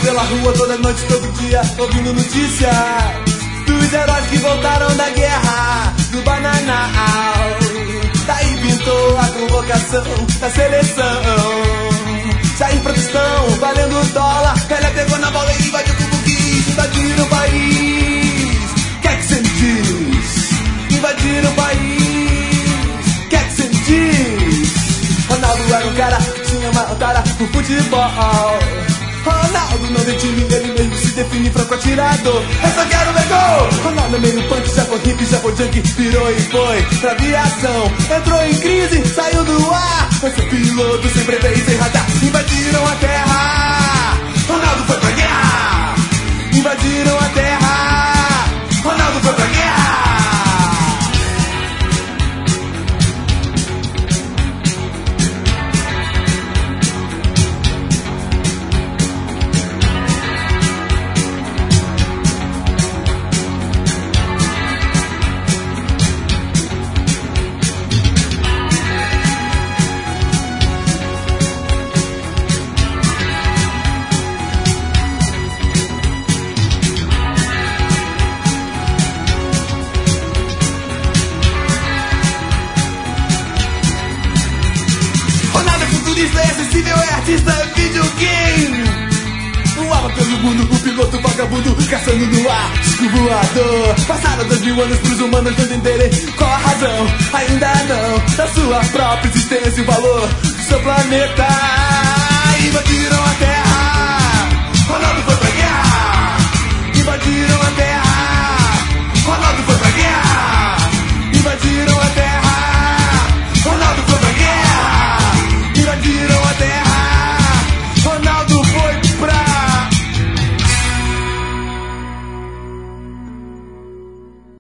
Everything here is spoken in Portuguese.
pela rua toda noite, todo dia, ouvindo notícias dos heróis que voltaram da guerra, do Bananal. Daí pintou a convocação da seleção. Jair protestão, valendo dólar. Pelé pegou na bola e invadiu como quis. Invadir o país, quer que cê me diz? Invadir o país, quer que cê me diz? Ronaldo era um cara que tinha uma tara pro futebol. Ronaldo não tem time, ele mesmo se define franco atirador. Eu só quero ver gol. Ronaldo é meio punk, já foi hippie, já foi junkie, virou e foi pra aviação. Entrou em crise, saiu do ar. Foi ser piloto, sem brevê e sem radar. Invadiram a terra, Ronaldo foi pra guerra. Invadiram a terra, Ronaldo foi pra guerra. É acessível, é artista, videogame. Voava pelo mundo, o piloto vagabundo, caçando no ar, disco voador. Passaram 2000 anos pros humanos não entenderem qual a razão. Ainda não, da sua própria existência e o valor do seu planeta.